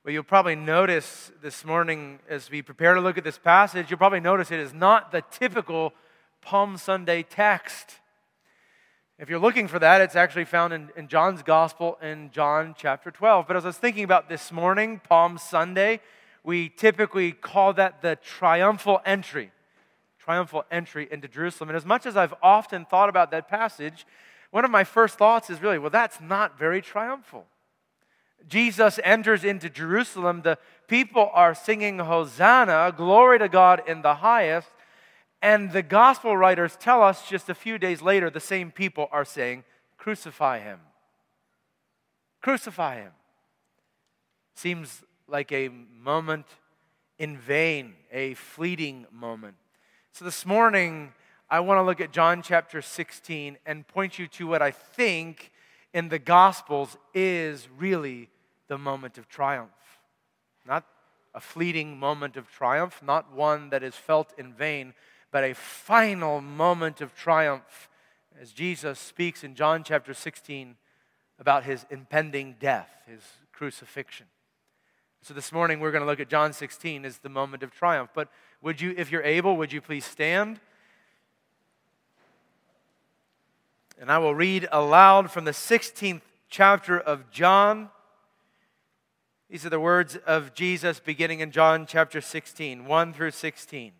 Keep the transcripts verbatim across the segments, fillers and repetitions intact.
Well, you'll probably notice this morning as we prepare to look at this passage, you'll probably notice it is not the typical Palm Sunday text. If you're looking for that, it's actually found in, in John's Gospel in John chapter twelve. But as I was thinking about this morning, Palm Sunday, we typically call that the triumphal entry. Triumphal entry into Jerusalem. And as much as I've often thought about that passage, one of my first thoughts is really, well, that's not very triumphal. Jesus enters into Jerusalem. The people are singing Hosanna, glory to God in the highest. And the gospel writers tell us just a few days later, the same people are saying, crucify him. Crucify him. Seems like a moment in vain, a fleeting moment. So this morning, I want to look at John chapter sixteen and point you to what I think in the Gospels is really the moment of triumph. Not a fleeting moment of triumph, not one that is felt in vain, but a final moment of triumph as Jesus speaks in John chapter sixteen about his impending death, his crucifixion. So this morning we're going to look at John sixteen as the moment of triumph. But would you, if you're able, would you please stand? And I will read aloud from the sixteenth chapter of John. These are the words of Jesus beginning in John chapter sixteen, one through sixteen.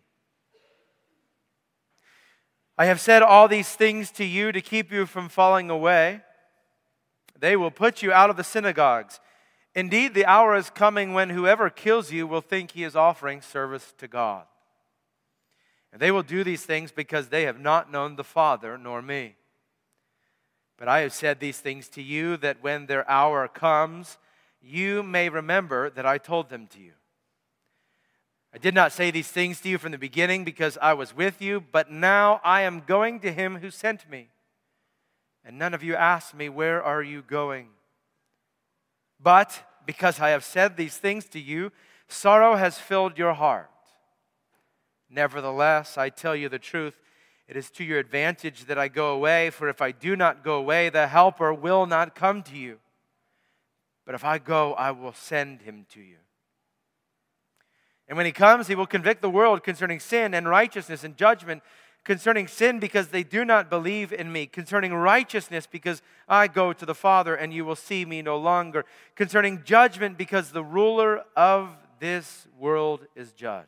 I have said all these things to you to keep you from falling away. They will put you out of the synagogues. Indeed, the hour is coming when whoever kills you will think he is offering service to God. And they will do these things because they have not known the Father nor me. But I have said these things to you that when their hour comes, you may remember that I told them to you. I did not say these things to you from the beginning because I was with you, but now I am going to him who sent me. And none of you asked me, where are you going? But because I have said these things to you, sorrow has filled your heart. Nevertheless, I tell you the truth, it is to your advantage that I go away, for if I do not go away, the Helper will not come to you. But if I go, I will send him to you. And when he comes, he will convict the world concerning sin and righteousness and judgment. Concerning sin, because they do not believe in me. Concerning righteousness, because I go to the Father and you will see me no longer. Concerning judgment, because the ruler of this world is judged.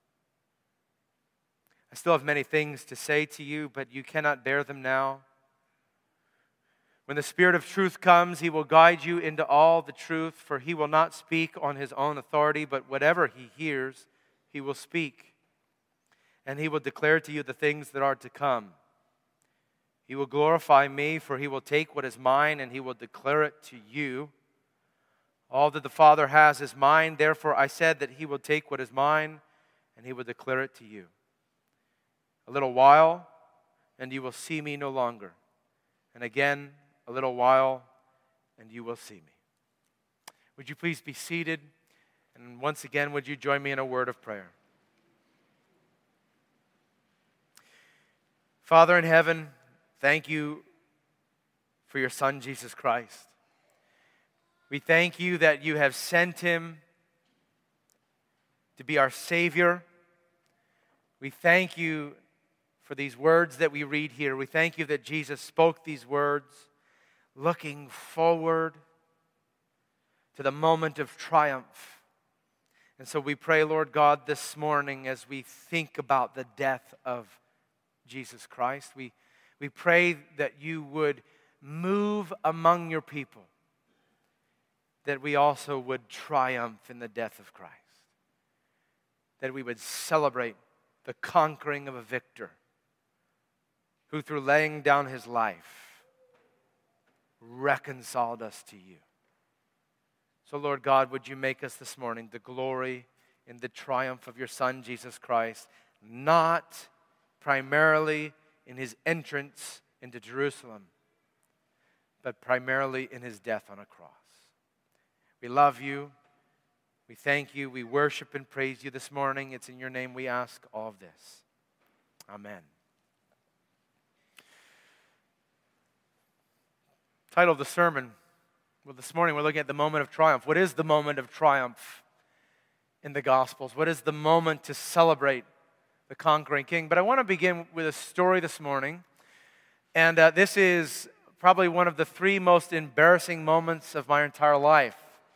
I still have many things to say to you, but you cannot bear them now. When the Spirit of truth comes, he will guide you into all the truth, for he will not speak on his own authority, but whatever he hears, he will speak. And he will declare to you the things that are to come. He will glorify me, for he will take what is mine and he will declare it to you. All that the Father has is mine, therefore I said that he will take what is mine and he will declare it to you. A little while, and you will see me no longer. And again, a little while, and you will see me. Would you please be seated? And once again, would you join me in a word of prayer? Father in heaven, thank you for your Son, Jesus Christ. We thank you that you have sent him to be our Savior. We thank you for these words that we read here. We thank you that Jesus spoke these words looking forward to the moment of triumph. And so we pray, Lord God, this morning as we think about the death of Jesus Christ, we, we pray that you would move among your people, that we also would triumph in the death of Christ, that we would celebrate the conquering of a victor who through laying down his life reconciled us to you. So Lord God, would you make us this morning the glory and the triumph of your Son, Jesus Christ, not primarily in his entrance into Jerusalem, but primarily in his death on a cross. We love you. We thank you. We worship and praise you this morning. It's in your name we ask all of this. Amen. Title of the sermon, Well, this morning we're looking at the moment of triumph. What is the moment of triumph in the Gospels? What is the moment to celebrate the conquering king? But I want to begin with a story this morning. And uh, this is probably one of the three most embarrassing moments of my entire life.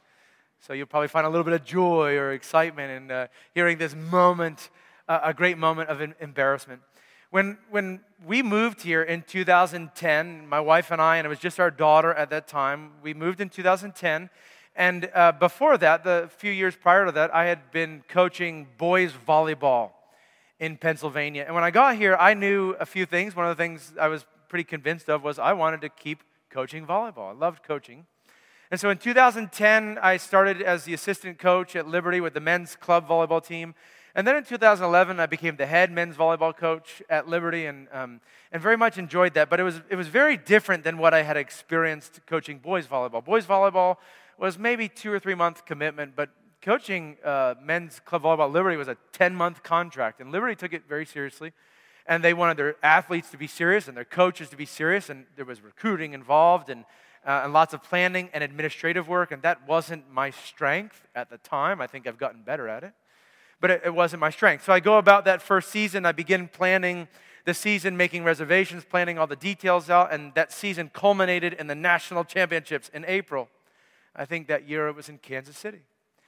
So you'll probably find a little bit of joy or excitement in uh, hearing this moment, uh, a great moment of em- embarrassment. When, when we moved here in two thousand ten, my wife and I, and it was just our daughter at that time, we moved in two thousand ten. And uh, before that, the few years prior to that, I had been coaching boys volleyball in Pennsylvania. And when I got here, I knew a few things. One of the things I was pretty convinced of was I wanted to keep coaching volleyball. I loved coaching. And so in two thousand ten, I started as the assistant coach at Liberty with the men's club volleyball team. And then in two thousand eleven, I became the head men's volleyball coach at Liberty and um, and very much enjoyed that. But it was it was very different than what I had experienced coaching boys volleyball. Boys volleyball was maybe two or three month commitment, but coaching uh, men's club volleyball at Liberty was a ten-month contract. And Liberty took it very seriously. And they wanted their athletes to be serious and their coaches to be serious. And there was recruiting involved and, uh, and lots of planning and administrative work. And that wasn't my strength at the time. I think I've gotten better at it. But it, it wasn't my strength. So I go about that first season. I begin planning the season, making reservations, planning all the details out. And that season culminated in the national championships in April. I think that year it was in Kansas City.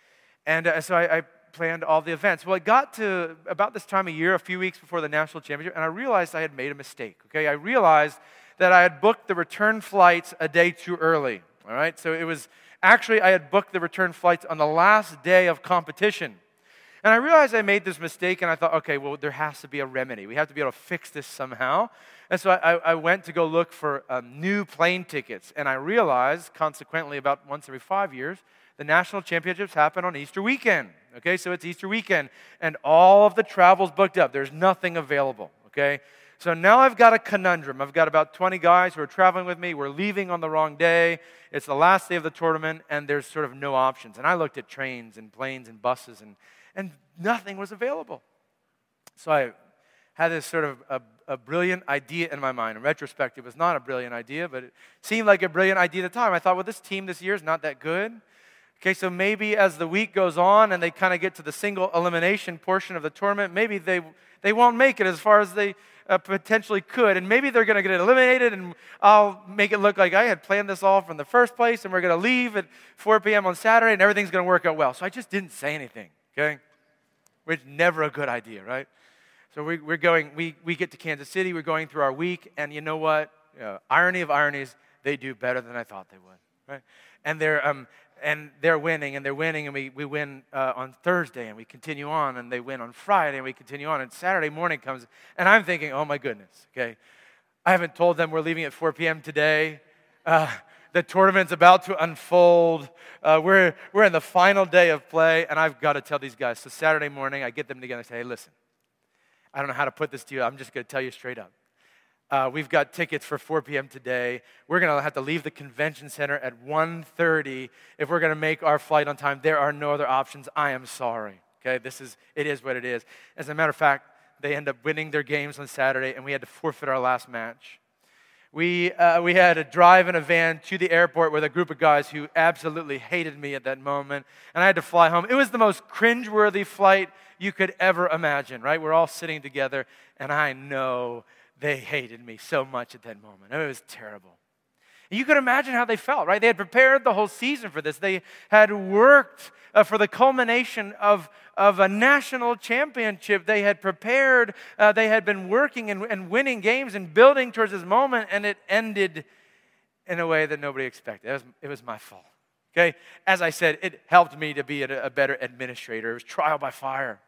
And uh, so I, I planned all the events. Well, it got to about this time of year, a few weeks before the national championship, and I realized I had made a mistake, okay? I realized that I had booked the return flights a day too early, all right? So it was, actually, I had booked the return flights on the last day of competition. And I realized I made this mistake, and I thought, okay, well, there has to be a remedy. We have to be able to fix this somehow. And so I, I went to go look for um, new plane tickets, and I realized, consequently, about once every five years, the national championships happen on Easter weekend, okay? So it's Easter weekend, and all of the travel's booked up. There's nothing available, okay? So now I've got a conundrum. I've got about twenty guys who are traveling with me. We're leaving on the wrong day. It's the last day of the tournament, and there's sort of no options. And I looked at trains and planes and buses, and, and nothing was available. So I had this sort of a, a brilliant idea in my mind. In retrospect, it was not a brilliant idea, but it seemed like a brilliant idea at the time. I thought, well, this team this year is not that good. Okay, so maybe as the week goes on and they kind of get to the single elimination portion of the tournament, maybe they they won't make it as far as they uh, potentially could. And maybe they're going to get eliminated, and I'll make it look like I had planned this all from the first place, and we're going to leave at four p.m. on Saturday, and everything's going to work out well. So I just didn't say anything, okay? Which is never a good idea, right? So we, we're going, we, we get to Kansas City, we're going through our week, and you know what? Uh, irony of ironies, they do better than I thought they would, right? And they're... um. And they're winning, and they're winning, and we, we win uh, on Thursday, and we continue on, and they win on Friday, and we continue on, and Saturday morning comes, and I'm thinking, oh my goodness, okay, I haven't told them we're leaving at four p.m. today. Uh, the tournament's about to unfold. Uh, we're, we're in the final day of play, and I've got to tell these guys. So Saturday morning, I get them together and say, hey, listen, I don't know how to put this to you. I'm just going to tell you straight up. Uh, we've got tickets for four p.m. today. We're going to have to leave the convention center at one thirty if we're going to make our flight on time. There are no other options. I am sorry. Okay, this is, it is what it is. As a matter of fact, they end up winning their games on Saturday, and we had to forfeit our last match. We, uh, we had to drive in a van to the airport with a group of guys who absolutely hated me at that moment, and I had to fly home. It was the most cringeworthy flight you could ever imagine, right? We're all sitting together, and I know they hated me so much at that moment. It was terrible. And you could imagine how they felt, right? They had prepared the whole season for this. They had worked uh, for the culmination of, of a national championship. They had prepared, uh, they had been working and, and winning games and building towards this moment, and it ended in a way that nobody expected. It was, it was my fault, okay? As I said, it helped me to be a, a better administrator. It was trial by fire.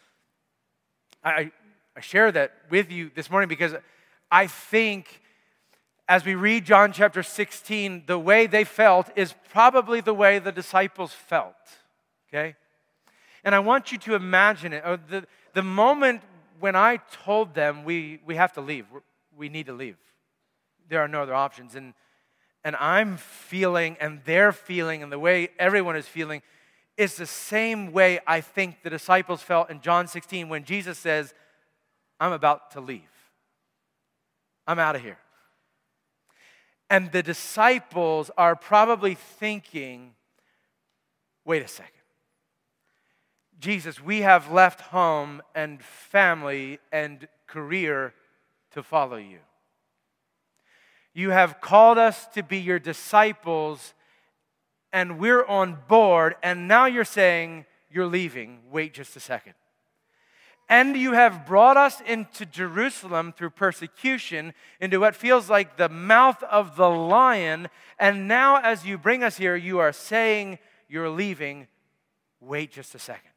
I... I share that with you this morning because I think as we read John chapter sixteen, the way they felt is probably the way the disciples felt, okay? And I want you to imagine it. The, the moment when I told them we, we have to leave, we need to leave. There are no other options. And, and I'm feeling and they're feeling and the way everyone is feeling is the same way I think the disciples felt in John sixteen when Jesus says, I'm about to leave. I'm out of here. And the disciples are probably thinking, wait a second. Jesus, we have left home and family and career to follow you. You have called us to be your disciples, and we're on board, and now you're saying you're leaving. Wait just a second. And you have brought us into Jerusalem through persecution, into what feels like the mouth of the lion, and now as you bring us here, you are saying you're leaving. Wait just a second.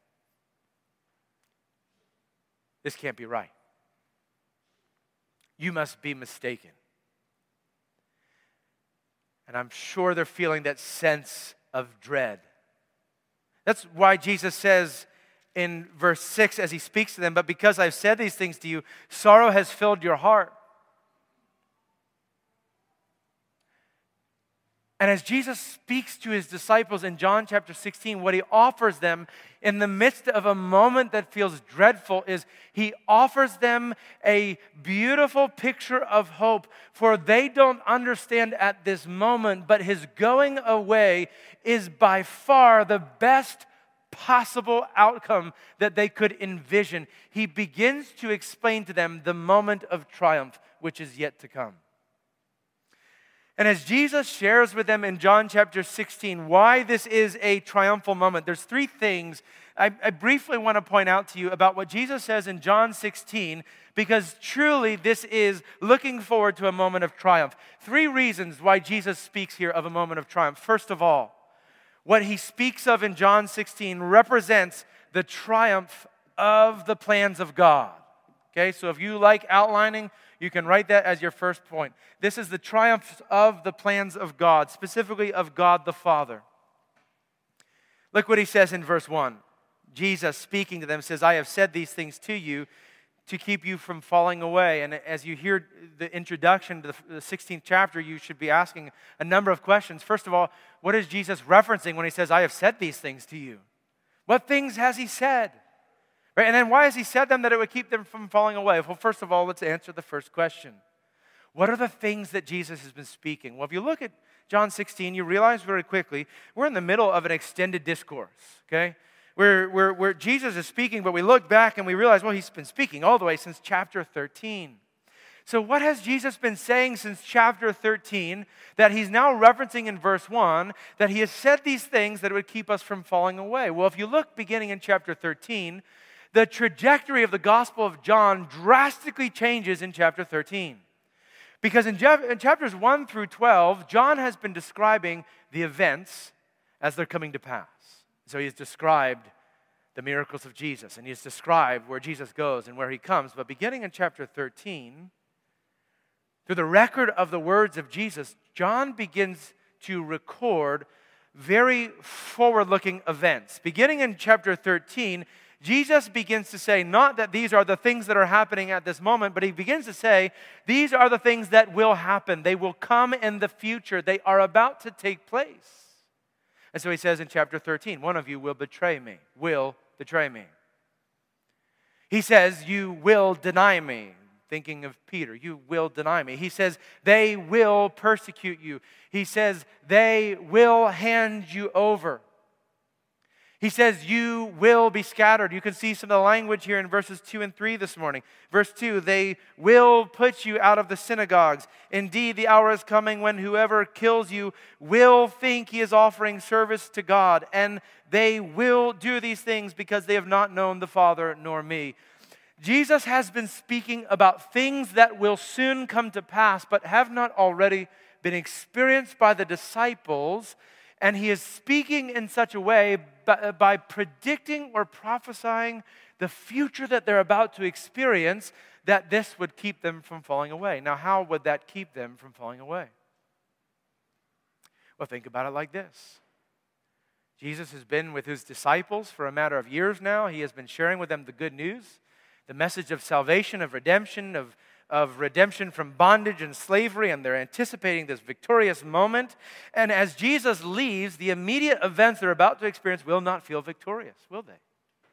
This can't be right. You must be mistaken. And I'm sure they're feeling that sense of dread. That's why Jesus says in verse six as he speaks to them, but because I've said these things to you, sorrow has filled your heart. And as Jesus speaks to his disciples in John chapter sixteen, what he offers them in the midst of a moment that feels dreadful is he offers them a beautiful picture of hope, for they don't understand at this moment, but his going away is by far the best possible outcome that they could envision. He begins to explain to them the moment of triumph, which is yet to come. And as Jesus shares with them in John chapter sixteen why this is a triumphal moment, there's three things I, I briefly want to point out to you about what Jesus says in John sixteen, because truly this is looking forward to a moment of triumph. Three reasons why Jesus speaks here of a moment of triumph. First of all, what he speaks of in John sixteen represents the triumph of the plans of God. Okay, so if you like outlining, you can write that as your first point. This is the triumph of the plans of God, specifically of God the Father. Look what he says in verse one. Jesus speaking to them says, I have said these things to you to keep you from falling away. And as you hear the introduction to the sixteenth chapter, you should be asking a number of questions. First of all, what is Jesus referencing when he says, I have said these things to you? What things has he said? Right? And then why has he said them that it would keep them from falling away? Well, first of all, let's answer the first question. What are the things that Jesus has been speaking? Well, if you look at John sixteen, you realize very quickly we're in the middle of an extended discourse, okay? Where, where, where Jesus is speaking, but we look back and we realize, well, he's been speaking all the way since chapter thirteen. So what has Jesus been saying since chapter thirteen that he's now referencing in verse one, that he has said these things that would keep us from falling away? Well, if you look beginning in chapter thirteen, the trajectory of the Gospel of John drastically changes in chapter thirteen. Because in, in chapters one through twelve, John has been describing the events as they're coming to pass. So he's described the miracles of Jesus, and he's described where Jesus goes and where he comes. But beginning in chapter thirteen, through the record of the words of Jesus, John begins to record very forward-looking events. Beginning in chapter thirteen, Jesus begins to say not that these are the things that are happening at this moment, but he begins to say these are the things that will happen. They will come in the future. They are about to take place. And so he says in chapter thirteen, one of you will betray me, will betray me. He says, you will deny me. Thinking of Peter, you will deny me. He says, they will persecute you. He says, they will hand you over. He says, you will be scattered. You can see some of the language here in verses two and three this morning. Verse two, they will put you out of the synagogues. Indeed, the hour is coming when whoever kills you will think he is offering service to God. And they will do these things because they have not known the Father nor me. Jesus has been speaking about things that will soon come to pass, but have not already been experienced by the disciples. And he is speaking in such a way by, by predicting or prophesying the future that they're about to experience, that this would keep them from falling away. Now, how would that keep them from falling away? Well, think about it like this. Jesus has been with his disciples for a matter of years now. He has been sharing with them the good news, the message of salvation, of redemption, of of redemption from bondage and slavery, and they're anticipating this victorious moment. And as Jesus leaves, the immediate events they're about to experience will not feel victorious, will they?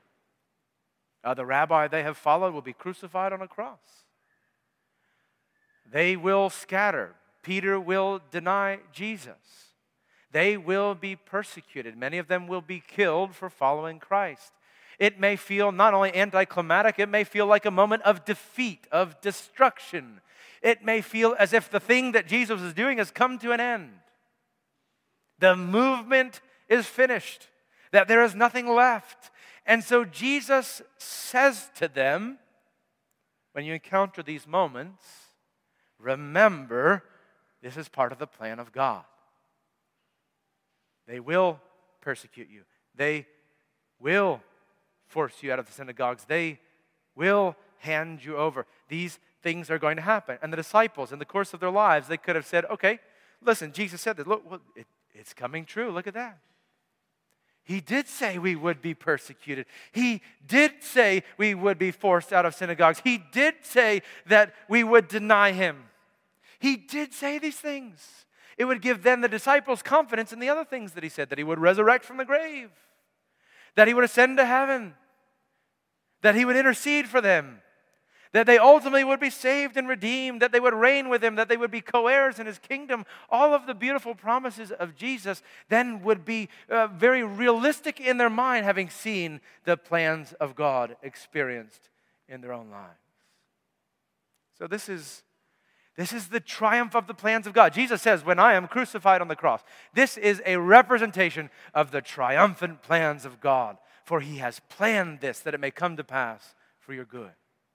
Uh, the rabbi they have followed will be crucified on a cross. They will scatter. Peter will deny Jesus. They will be persecuted. Many of them will be killed for following Christ. It may feel not only anticlimactic, it may feel like a moment of defeat, of destruction. It may feel as if the thing that Jesus is doing has come to an end. The movement is finished, that there is nothing left. And so Jesus says to them, when you encounter these moments, remember, this is part of the plan of God. They will persecute you. They will force you out of the synagogues. They will hand you over. These things are going to happen. And the disciples, in the course of their lives, they could have said, okay, listen, Jesus said this. Look, well, it, it's coming true. Look at that. He did say we would be persecuted. He did say we would be forced out of synagogues. He did say that we would deny him. He did say these things. It would give then the disciples confidence in the other things that he said, that he would resurrect from the grave, that he would ascend to heaven, that he would intercede for them, that they ultimately would be saved and redeemed, that they would reign with him, that they would be co-heirs in his kingdom. All of the beautiful promises of Jesus then would be uh, very realistic in their mind, having seen the plans of God experienced in their own lives. So this is This is the triumph of the plans of God. Jesus says, when I am crucified on the cross, this is a representation of the triumphant plans of God. For he has planned this, that it may come to pass for your good.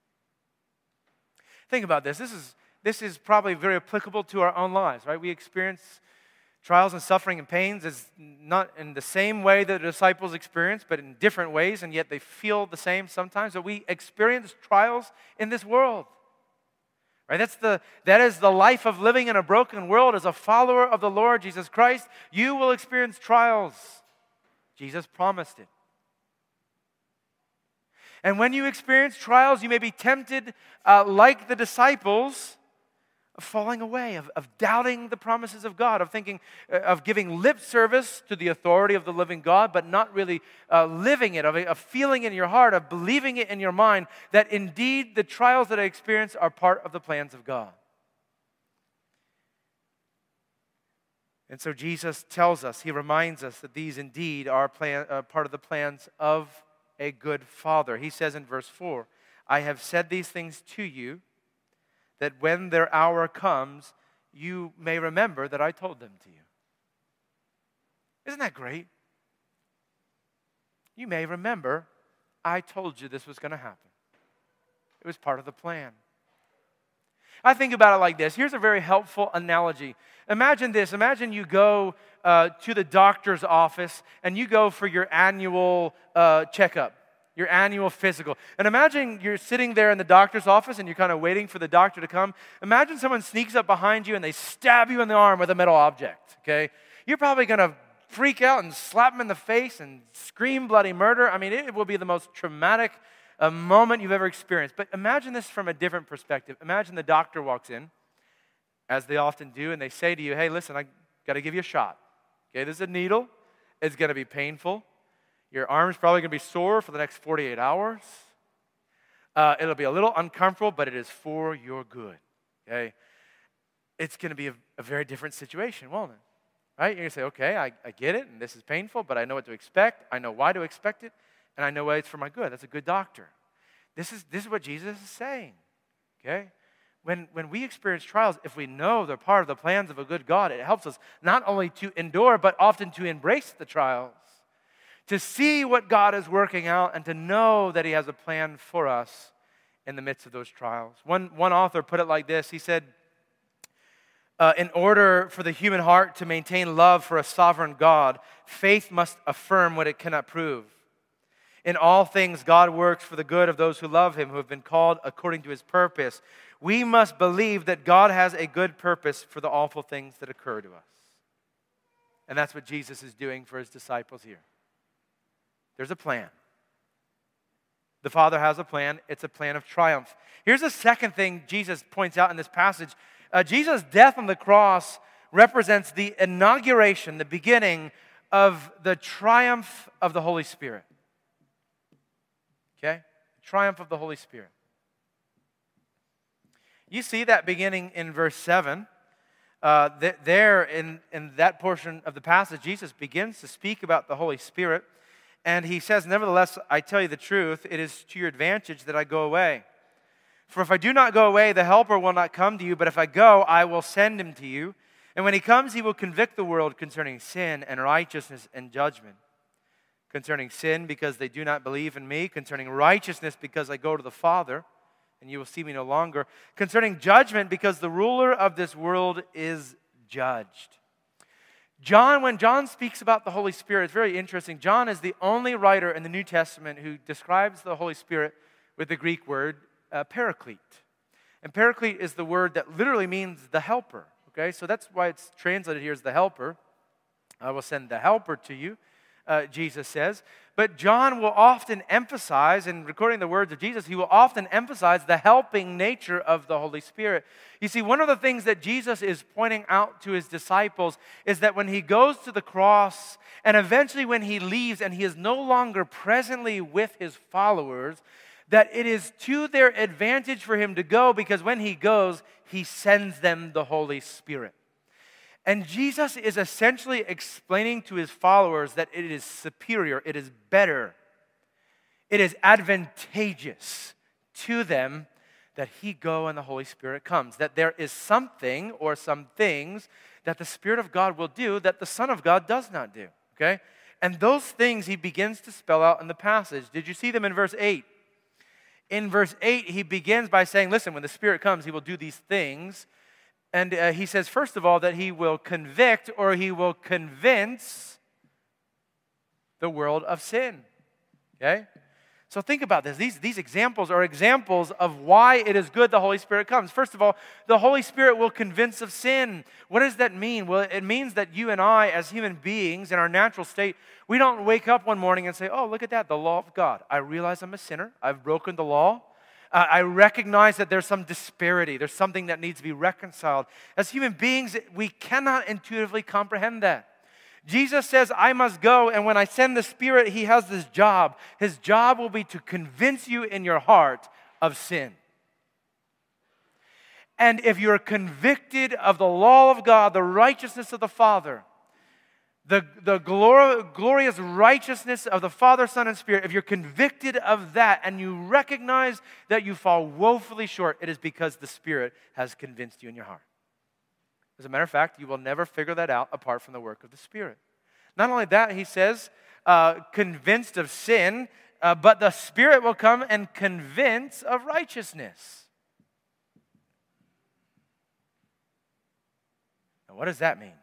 Think about this. This is, this is probably very applicable to our own lives, right? We experience trials and suffering and pains is not in the same way that the disciples experienced, but in different ways, and yet they feel the same sometimes. But we experience trials in this world. Right? That's the, that is the life of living in a broken world. As a follower of the Lord Jesus Christ, you will experience trials. Jesus promised it. And when you experience trials, you may be tempted, uh, like the disciples, of falling away, of, of doubting the promises of God, of thinking, uh, of giving lip service to the authority of the living God, but not really uh, living it, of, of feeling in your heart, of believing it in your mind, that indeed the trials that I experience are part of the plans of God. And so Jesus tells us, he reminds us that these indeed are plan, uh, part of the plans of a good Father. He says in verse four, I have said these things to you, that when their hour comes, you may remember that I told them to you. Isn't that great? You may remember I told you this was going to happen. It was part of the plan. I think about it like this. Here's a very helpful analogy. Imagine this. Imagine you go uh, to the doctor's office and you go for your annual uh, checkup. Your annual physical. And imagine you're sitting there in the doctor's office and you're kind of waiting for the doctor to come. Imagine someone sneaks up behind you and they stab you in the arm with a metal object, okay? You're probably going to freak out and slap them in the face and scream bloody murder. I mean, it will be the most traumatic uh, moment you've ever experienced. But imagine this from a different perspective. Imagine the doctor walks in, as they often do, and they say to you, hey, listen, I got to give you a shot. Okay, this is a needle. It's going to be painful. Your arm's probably going to be sore for the next forty-eight hours. Uh, it'll be a little uncomfortable, but it is for your good, okay? It's going to be a, a very different situation, won't it? Right? You're going to say, okay, I, I get it, and this is painful, but I know what to expect. I know why to expect it, and I know why it's for my good. That's a good doctor. This is, this is what Jesus is saying, okay? When, when we experience trials, if we know they're part of the plans of a good God, it helps us not only to endure, but often to embrace the trials, to see what God is working out and to know that he has a plan for us in the midst of those trials. One, one author put it like this. He said, uh, in order for the human heart to maintain love for a sovereign God, faith must affirm what it cannot prove. In all things, God works for the good of those who love him, who have been called according to his purpose. We must believe that God has a good purpose for the awful things that occur to us. And that's what Jesus is doing for his disciples here. There's a plan. The Father has a plan. It's a plan of triumph. Here's the second thing Jesus points out in this passage. Uh, Jesus' death on the cross represents the inauguration, the beginning of the triumph of the Holy Spirit. Okay? Triumph of the Holy Spirit. You see that beginning in verse seven. uh, th- there in, in that portion of the passage, Jesus begins to speak about the Holy Spirit. And he says, nevertheless, I tell you the truth, it is to your advantage that I go away. For if I do not go away, the Helper will not come to you, but if I go, I will send him to you. And when he comes, he will convict the world concerning sin and righteousness and judgment. Concerning sin, because they do not believe in me. Concerning righteousness, because I go to the Father, and you will see me no longer. Concerning judgment, because the ruler of this world is judged. John, when John speaks about the Holy Spirit, it's very interesting. John is the only writer in the New Testament who describes the Holy Spirit with the Greek word uh, paraclete. And paraclete is the word that literally means the helper. Okay, so that's why it's translated here as the helper. I will send the helper to you, uh, Jesus says. But John will often emphasize, in recording the words of Jesus, he will often emphasize the helping nature of the Holy Spirit. You see, one of the things that Jesus is pointing out to his disciples is that when he goes to the cross, and eventually when he leaves and he is no longer presently with his followers, that it is to their advantage for him to go, because when he goes, he sends them the Holy Spirit. And Jesus is essentially explaining to his followers that it is superior, it is better, it is advantageous to them that he go and the Holy Spirit comes. That there is something or some things that the Spirit of God will do that the Son of God does not do. Okay? And those things he begins to spell out in the passage. Did you see them in verse eight? In verse eight, he begins by saying, listen, when the Spirit comes, he will do these things. And uh, he says, first of all, that he will convict or he will convince the world of sin. Okay? So think about this. These, these examples are examples of why it is good the Holy Spirit comes. First of all, the Holy Spirit will convince of sin. What does that mean? Well, it means that you and I, as human beings, in our natural state, we don't wake up one morning and say, oh, look at that, the law of God. I realize I'm a sinner. I've broken the law. Uh, I recognize that there's some disparity. There's something that needs to be reconciled. As human beings, we cannot intuitively comprehend that. Jesus says, I must go, and when I send the Spirit, he has this job. His job will be to convince you in your heart of sin. And if you're convicted of the law of God, the righteousness of the Father, the, the glor- glorious righteousness of the Father, Son, and Spirit, if you're convicted of that and you recognize that you fall woefully short, it is because the Spirit has convinced you in your heart. As a matter of fact, you will never figure that out apart from the work of the Spirit. Not only that, he says, uh, convinced of sin, uh, but the Spirit will come and convince of righteousness. Now, what does that mean?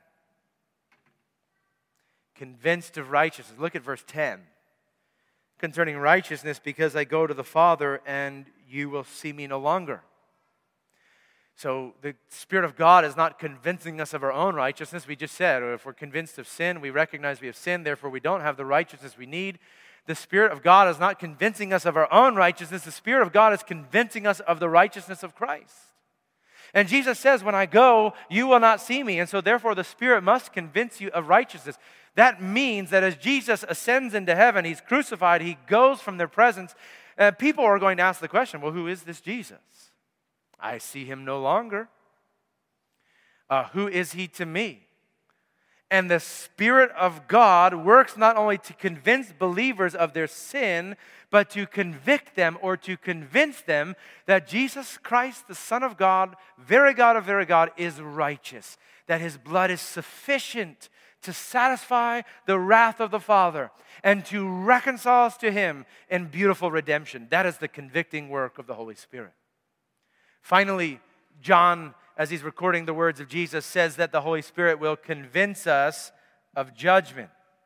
Convinced of righteousness. Look at verse ten. Concerning righteousness, because I go to the Father and you will see me no longer. So the Spirit of God is not convincing us of our own righteousness. We just said, or if we're convinced of sin, we recognize we have sinned, therefore we don't have the righteousness we need. The Spirit of God is not convincing us of our own righteousness. The Spirit of God is convincing us of the righteousness of Christ. And Jesus says, when I go, you will not see me. And so therefore the Spirit must convince you of righteousness. That means that as Jesus ascends into heaven, he's crucified, he goes from their presence, uh, people are going to ask the question, well, who is this Jesus? I see him no longer. Uh, who is he to me? And the Spirit of God works not only to convince believers of their sin, but to convict them or to convince them that Jesus Christ, the Son of God, very God of very God, is righteous, that his blood is sufficient to satisfy the wrath of the Father and to reconcile us to him in beautiful redemption. That is the convicting work of the Holy Spirit. Finally, John, as he's recording the words of Jesus, says that the Holy Spirit will convince us of judgment.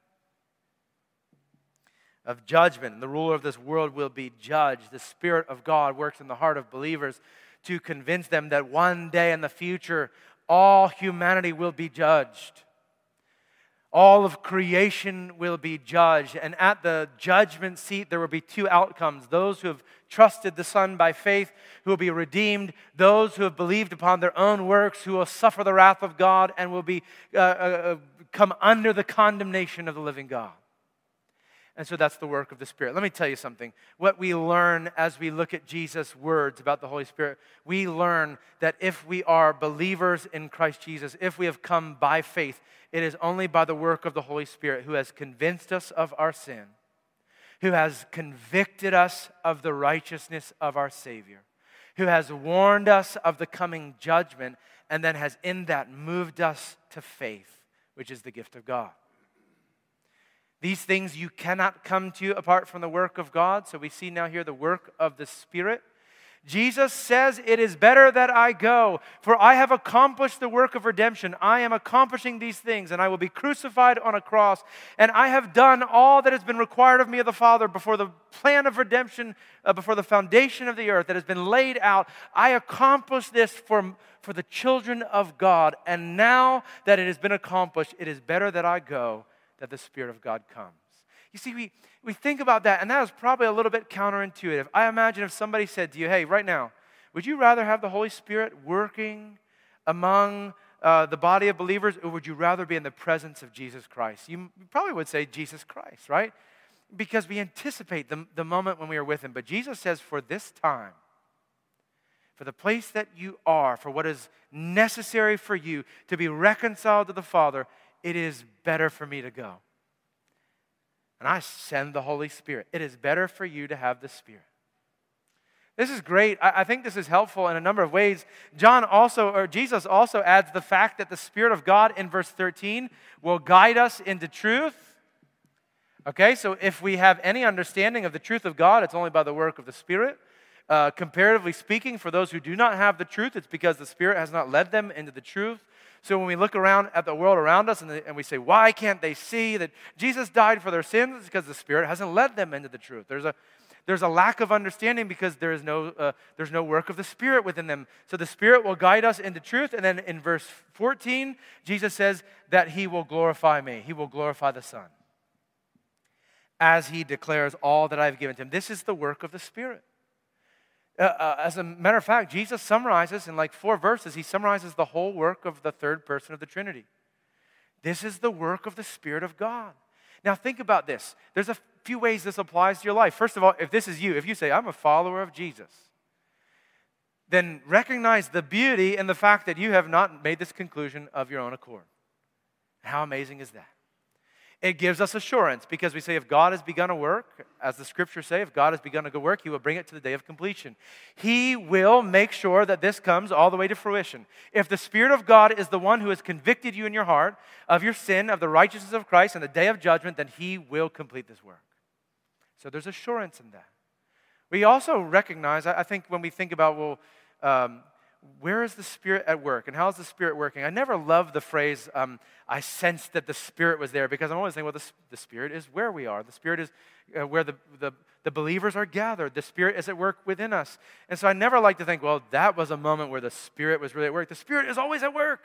Of judgment. And the ruler of this world will be judged. The Spirit of God works in the heart of believers to convince them that one day in the future, all humanity will be judged. All of creation will be judged. And at the judgment seat, there will be two outcomes. Those who have trusted the Son by faith, who will be redeemed. Those who have believed upon their own works, who will suffer the wrath of God and will be uh, uh, come under the condemnation of the living God. And so that's the work of the Spirit. Let me tell you something. What we learn as we look at Jesus' words about the Holy Spirit, we learn that if we are believers in Christ Jesus, if we have come by faith, it is only by the work of the Holy Spirit who has convinced us of our sin, who has convicted us of the righteousness of our Savior, who has warned us of the coming judgment, and then has in that moved us to faith, which is the gift of God. These things you cannot come to apart from the work of God. So we see now here the work of the Spirit. Jesus says, it is better that I go, for I have accomplished the work of redemption. I am accomplishing these things, and I will be crucified on a cross. And I have done all that has been required of me of the Father before the plan of redemption, uh, before the foundation of the earth that has been laid out. I accomplished this for, for the children of God. And now that it has been accomplished, it is better that I go, that the Spirit of God comes. You see, we, we think about that, and that is probably a little bit counterintuitive. I imagine if somebody said to you, hey, right now, would you rather have the Holy Spirit working among uh, the body of believers, or would you rather be in the presence of Jesus Christ? You probably would say Jesus Christ, right? Because we anticipate the, the moment when we are with Him. But Jesus says, for this time, for the place that you are, for what is necessary for you to be reconciled to the Father, it is better for me to go. And I send the Holy Spirit. It is better for you to have the Spirit. This is great. I, I think this is helpful in a number of ways. John also, or Jesus also adds the fact that the Spirit of God in verse thirteen will guide us into truth. Okay, so if we have any understanding of the truth of God, it's only by the work of the Spirit. Uh, comparatively speaking, for those who do not have the truth, it's because the Spirit has not led them into the truth. So when we look around at the world around us and, the, and we say, why can't they see that Jesus died for their sins? It's because the Spirit hasn't led them into the truth. There's a, there's a lack of understanding because there is no, uh, there's no work of the Spirit within them. So the Spirit will guide us into truth. And then in verse fourteen, Jesus says that He will glorify me. He will glorify the Son as He declares all that I've given to Him. This is the work of the Spirit. Uh, uh, as a matter of fact, Jesus summarizes in like four verses, He summarizes the whole work of the third person of the Trinity. This is the work of the Spirit of God. Now think about this. There's a few ways this applies to your life. First of all, if this is you, if you say, I'm a follower of Jesus, then recognize the beauty in the fact that you have not made this conclusion of your own accord. How amazing is that? It gives us assurance because we say if God has begun a work, as the Scriptures say, if God has begun a good work, He will bring it to the day of completion. He will make sure that this comes all the way to fruition. If the Spirit of God is the one who has convicted you in your heart of your sin, of the righteousness of Christ, and the day of judgment, then He will complete this work. So there's assurance in that. We also recognize, I think when we think about, well, um, where is the Spirit at work? And how is the Spirit working? I never loved the phrase, um, I sensed that the Spirit was there, because I'm always thinking, well, the, the Spirit is where we are. The Spirit is uh, where the, the, the believers are gathered. The Spirit is at work within us. And so I never like to think, well, that was a moment where the Spirit was really at work. The Spirit is always at work.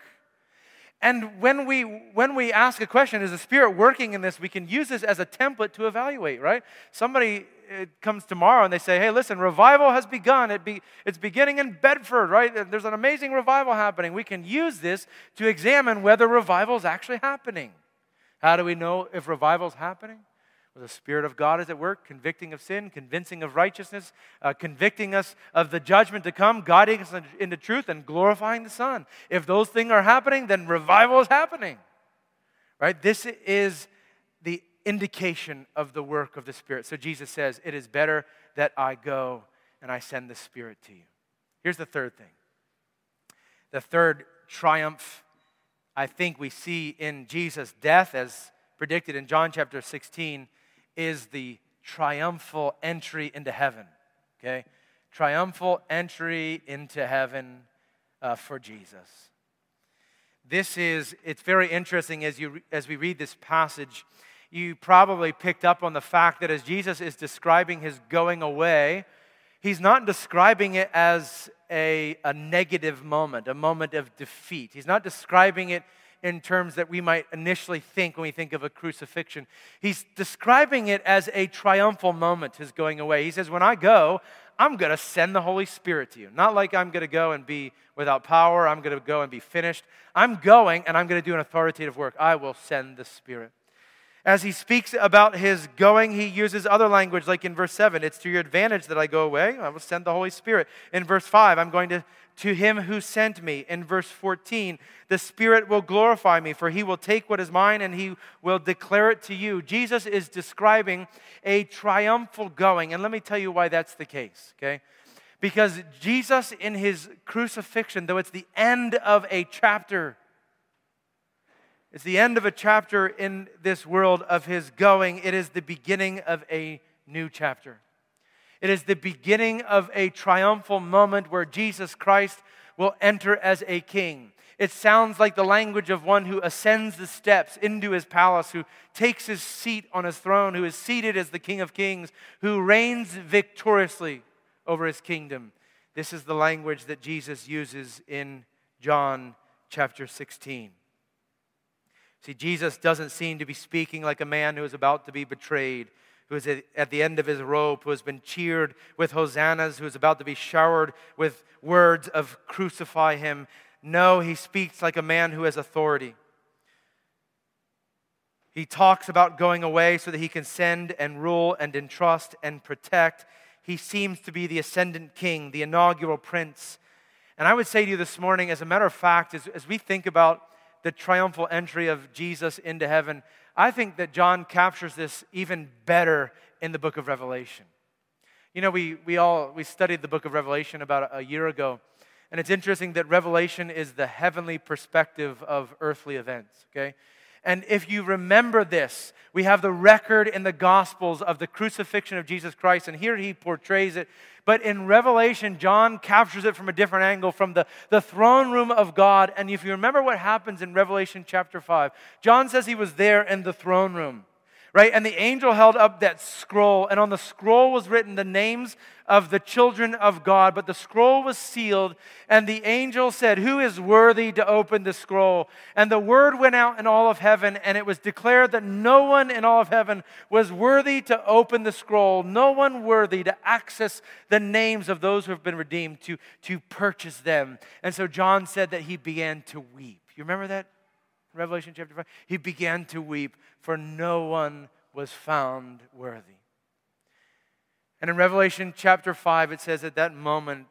And when we when we ask a question, is the Spirit working in this, we can use this as a template to evaluate, right? Somebody it comes tomorrow and they say, hey, listen, revival has begun. It be, it's beginning in Bedford, right? There's an amazing revival happening. We can use this to examine whether revival is actually happening. How do we know if revival is happening? Well, the Spirit of God is at work, convicting of sin, convincing of righteousness, uh, convicting us of the judgment to come, guiding us into truth, and glorifying the Son. If those things are happening, then revival is happening, right? This is the indication of the work of the Spirit. So Jesus says, it is better that I go and I send the Spirit to you. Here's the third thing. The third triumph I think we see in Jesus' death, as predicted in John chapter sixteen, is the triumphal entry into heaven. Okay? Triumphal entry into heaven uh, for Jesus. This is, it's very interesting as you as we read this passage. You probably picked up on the fact that as Jesus is describing His going away, He's not describing it as a, a negative moment, a moment of defeat. He's not describing it in terms that we might initially think when we think of a crucifixion. He's describing it as a triumphal moment, His going away. He says, when I go, I'm going to send the Holy Spirit to you. Not like I'm going to go and be without power. I'm going to go and be finished. I'm going and I'm going to do an authoritative work. I will send the Spirit. As he speaks about his going, he uses other language, like in verse seven, it's to your advantage that I go away. I will send the Holy Spirit. In verse five, I'm going to, to him who sent me. In verse fourteen, the Spirit will glorify me, for he will take what is mine and he will declare it to you. Jesus is describing a triumphal going, and let me tell you why that's the case, okay? Because Jesus in his crucifixion, though it's the end of a chapter, it's the end of a chapter in this world of his going. It is the beginning of a new chapter. It is the beginning of a triumphal moment where Jesus Christ will enter as a king. It sounds like the language of one who ascends the steps into his palace, who takes his seat on his throne, who is seated as the King of Kings, who reigns victoriously over his kingdom. This is the language that Jesus uses in John chapter sixteen. See, Jesus doesn't seem to be speaking like a man who is about to be betrayed, who is at the end of his rope, who has been cheered with hosannas, who is about to be showered with words of crucify him. No, he speaks like a man who has authority. He talks about going away so that he can send and rule and entrust and protect. He seems to be the ascendant king, the inaugural prince. And I would say to you this morning, as a matter of fact, as, as we think about the triumphal entry of Jesus into heaven, I think that John captures this even better in the book of Revelation. You know, we we all we studied the book of Revelation about a, a year ago, and it's interesting that Revelation is the heavenly perspective of earthly events, okay? And if you remember this, we have the record in the Gospels of the crucifixion of Jesus Christ, and here he portrays it. But in Revelation, John captures it from a different angle, from the, the throne room of God. And if you remember what happens in Revelation chapter five, John says he was there in the throne room, right? And the angel held up that scroll, and on the scroll was written the names of the children of God, but the scroll was sealed, and the angel said, "Who is worthy to open the scroll?" And the word went out in all of heaven, and it was declared that no one in all of heaven was worthy to open the scroll, no one worthy to access the names of those who have been redeemed, to, to purchase them. And so John said that he began to weep. You remember that? Revelation chapter five. He began to weep, for no one was found worthy. And in Revelation chapter five, it says at that moment,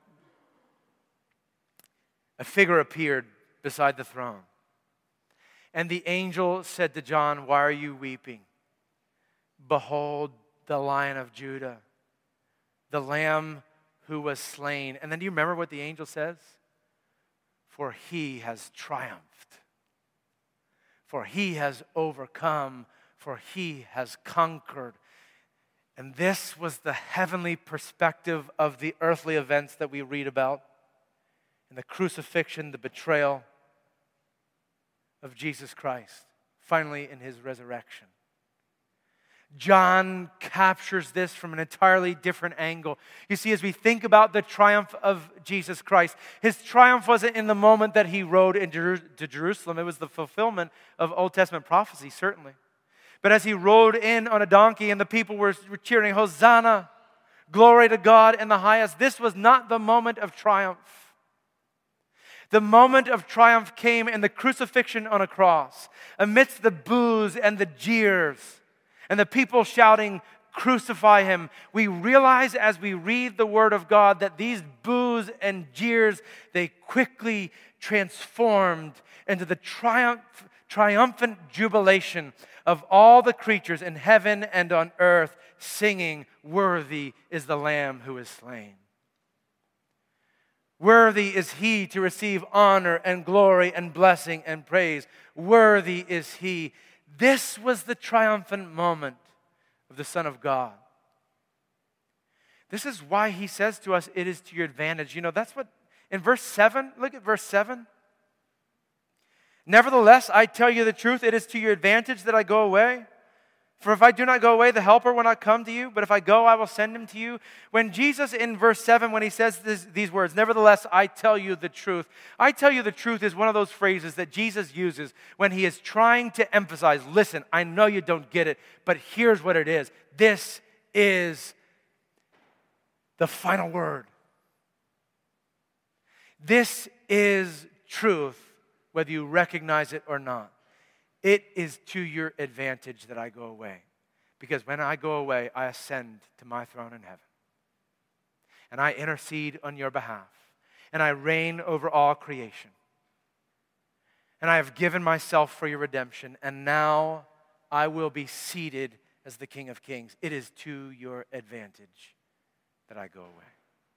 a figure appeared beside the throne. And the angel said to John, "Why are you weeping? Behold the Lion of Judah, the Lamb who was slain." And then do you remember what the angel says? "For he has triumphed. For he has overcome. For he has conquered." And this was the heavenly perspective of the earthly events that we read about in the crucifixion, the betrayal of Jesus Christ, finally in his resurrection. John captures this from an entirely different angle. You see, as we think about the triumph of Jesus Christ, his triumph wasn't in the moment that he rode into Jerusalem. It was the fulfillment of Old Testament prophecy, certainly. But as he rode in on a donkey and the people were cheering, "Hosanna, glory to God in the highest," this was not the moment of triumph. The moment of triumph came in the crucifixion on a cross, amidst the boos and the jeers and the people shouting, "Crucify him." We realize as we read the Word of God that these boos and jeers, they quickly transformed into the triumph, triumphant jubilation of all the creatures in heaven and on earth singing, "Worthy is the Lamb who is slain. Worthy is he to receive honor and glory and blessing and praise. Worthy is he." This was the triumphant moment of the Son of God. This is why he says to us, "It is to your advantage." You know, that's what, in verse seven, look at verse seven. "Nevertheless, I tell you the truth, it is to your advantage that I go away. For if I do not go away, the Helper will not come to you. But if I go, I will send him to you." When Jesus, in verse seven, when he says this, these words, "Nevertheless, I tell you the truth." I tell you the truth is one of those phrases that Jesus uses when he is trying to emphasize, listen, I know you don't get it, but here's what it is. This is the final word. This is truth, whether you recognize it or not. It is to your advantage that I go away. Because when I go away, I ascend to my throne in heaven. And I intercede on your behalf. And I reign over all creation. And I have given myself for your redemption. And now I will be seated as the King of Kings. It is to your advantage that I go away.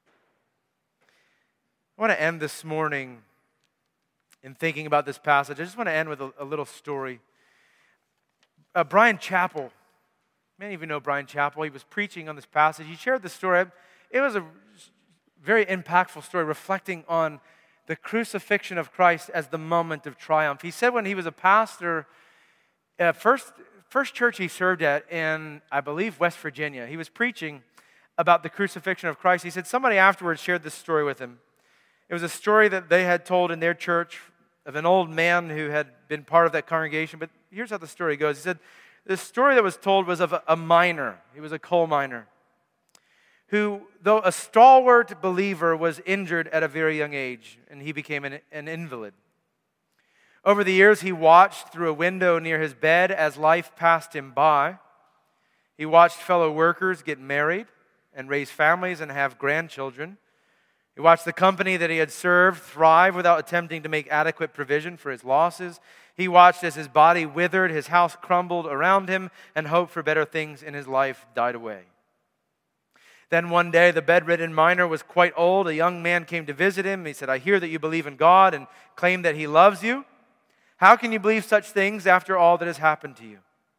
I want to end this morning in thinking about this passage. I just want to end with a, a little story. Uh, Bryan Chapell, many of you know Bryan Chapell. He was preaching on this passage. He shared this story. It was a very impactful story reflecting on the crucifixion of Christ as the moment of triumph. He said when he was a pastor, uh, first, first church he served at in, I believe, West Virginia, he was preaching about the crucifixion of Christ. He said somebody afterwards shared this story with him. It was a story that they had told in their church of an old man who had been part of that congregation. But here's how the story goes. He said, the story that was told was of a, a miner. He was a coal miner who, though a stalwart believer, was injured at a very young age, and he became an, an invalid. Over the years, he watched through a window near his bed as life passed him by. He watched fellow workers get married and raise families and have grandchildren. He watched the company that he had served thrive without attempting to make adequate provision for his losses. He watched as his body withered, his house crumbled around him, and hope for better things in his life died away. Then one day, the bedridden miner was quite old. A young man came to visit him. He said, "I hear that you believe in God and claim that He loves you. How can you believe such things after all that has happened to you?"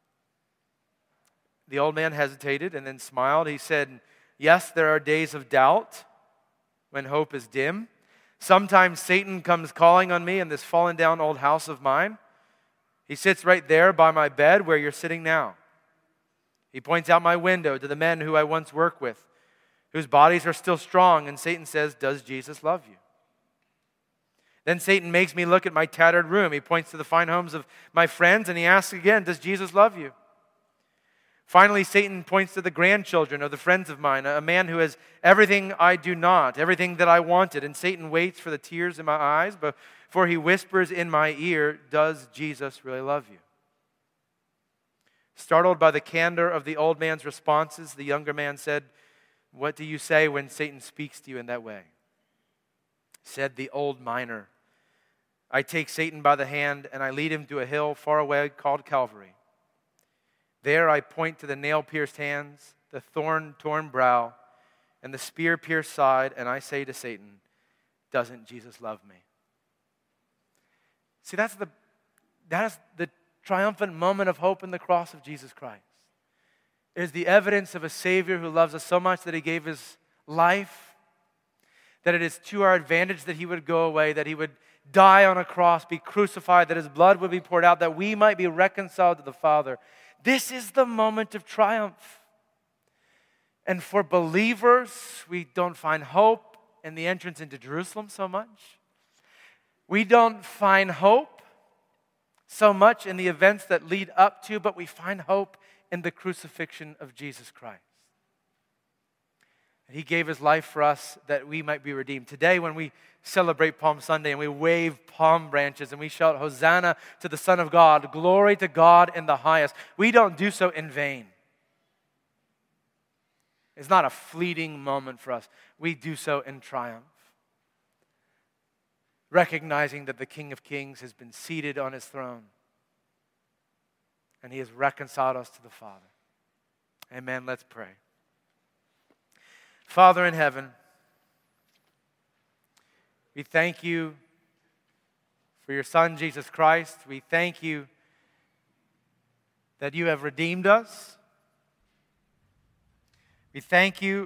The old man hesitated and then smiled. He said, "Yes, there are days of doubt when hope is dim. Sometimes Satan comes calling on me in this fallen down old house of mine. He sits right there by my bed where you're sitting now. He points out my window to the men who I once worked with, whose bodies are still strong, and Satan says, 'Does Jesus love you?' Then Satan makes me look at my tattered room. He points to the fine homes of my friends, and he asks again, 'Does Jesus love you?' Finally, Satan points to the grandchildren of the friends of mine, a man who has everything I do not, everything that I wanted. And Satan waits for the tears in my eyes before he whispers in my ear, 'Does Jesus really love you?' Startled by the candor of the old man's responses, the younger man said, 'What do you say when Satan speaks to you in that way?' Said the old miner, 'I take Satan by the hand and I lead him to a hill far away called Calvary. There I point to the nail-pierced hands, the thorn-torn brow, and the spear-pierced side, and I say to Satan, "Doesn't Jesus love me?'" See, that's the, that is the triumphant moment of hope in the cross of Jesus Christ. It is the evidence of a Savior who loves us so much that He gave His life, that it is to our advantage that He would go away, that He would die on a cross, be crucified, that His blood would be poured out, that we might be reconciled to the Father. This is the moment of triumph. And for believers, we don't find hope in the entrance into Jerusalem so much. We don't find hope so much in the events that lead up to, but we find hope in the crucifixion of Jesus Christ. He gave His life for us that we might be redeemed. Today, when we celebrate Palm Sunday and we wave palm branches and we shout, "Hosanna to the Son of God, glory to God in the highest," we don't do so in vain. It's not a fleeting moment for us. We do so in triumph, recognizing that the King of Kings has been seated on His throne and He has reconciled us to the Father. Amen. Let's pray. Father in heaven, we thank You for Your Son, Jesus Christ. We thank You that You have redeemed us. We thank You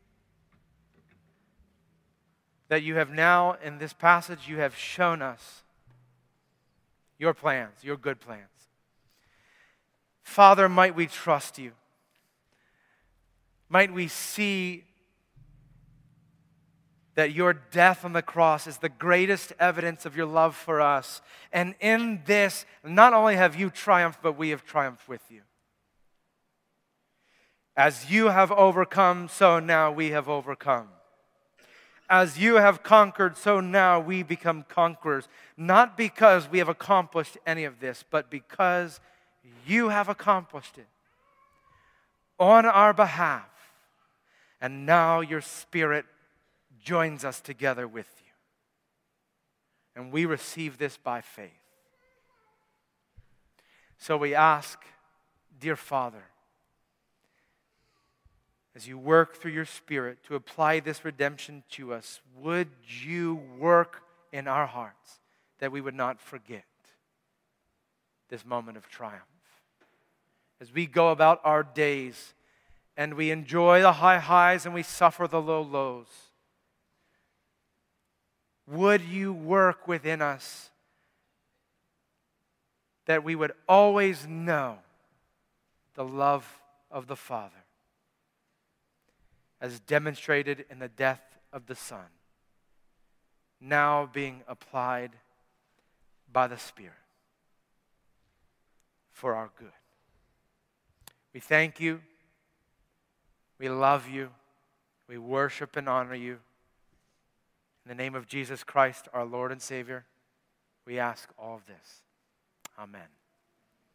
that You have now, in this passage, You have shown us Your plans, Your good plans. Father, might we trust You. Might we see that Your death on the cross is the greatest evidence of Your love for us. And in this, not only have You triumphed, but we have triumphed with You. As You have overcome, so now we have overcome. as you have conquered, so now we become conquerors. Not because we have accomplished any of this, but because you have accomplished it on our behalf. And now your Spirit joins us together with you. And we receive this by faith. So we ask, dear Father, as you work through your Spirit to apply this redemption to us, would you work in our hearts that we would not forget this moment of triumph? As we go about our days and we enjoy the high highs and we suffer the low lows, would you work within us that we would always know the love of the Father as demonstrated in the death of the Son, now being applied by the Spirit for our good. We thank you. We love you. We worship and honor you. In the name of Jesus Christ, our Lord and Savior, we ask all of this. Amen.